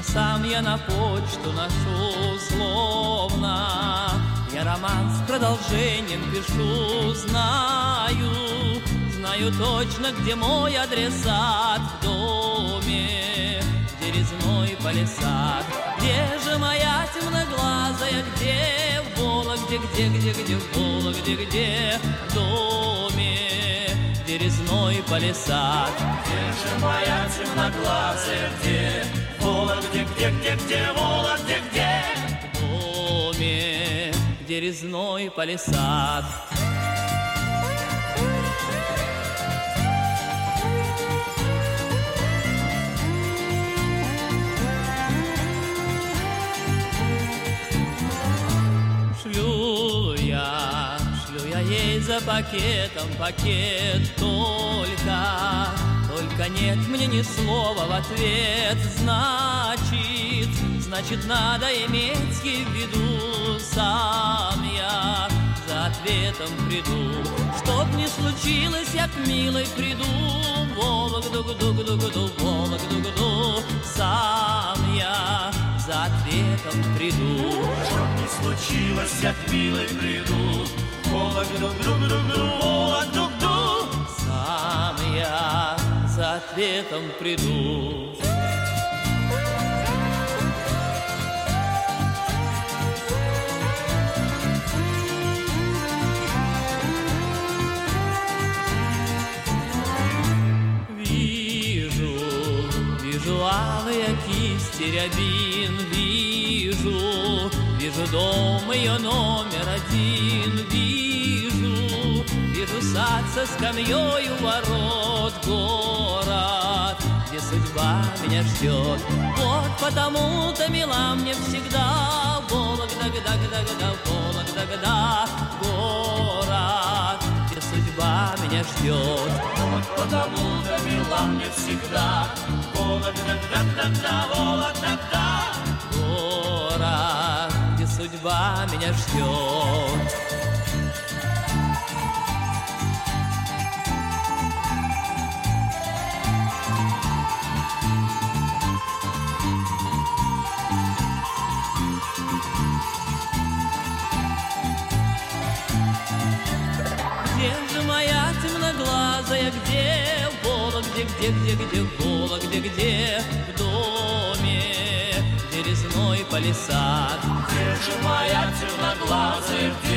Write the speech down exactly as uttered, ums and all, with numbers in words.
сам я на почту ношу словно. Я роман с продолжением пишу, знаю, знаю точно, где мой адресат. В доме, где резной палисад. Где же моя темноглазая, где в Вологде, где, где, где в Вологде, где в доме, где резной палисад. Где же моя темноглазая, где в Вологде, где, где, где в Вологде, где в доме, где резной палисад. Шлю я, шлю я ей за пакетом пакет, только, только нет мне ни слова в ответ. Значит, значит, надо иметь ей в виду, сам я за ответом приду. Чтоб не случилось, я к милой приду, Вологду-гду-гду-гду, Вологду-гду, сам я за ответом приду. Чтоб не случилось, я к милой приду, Вологду-гду-гду-гду, Вологду-гду, сам я за ответом приду. Вижу алые кисти рябин, вижу, вижу дом ее номер один, вижу, вижу сад со скамьей у ворот, город, где судьба меня ждет. Вот потому-то мила мне всегда Вологда-гда-гда-гда, Вологда-гда, город, где судьба меня ждет. Вот потому-то мила мне всегда Вологда-гда-гда, Вологда-гда, город, где судьба меня ждет. Где же моя темноглазая, где в Вологде, где, где, где в Вологде, где в доме, где резной палисад. Где же моя темноглазая, где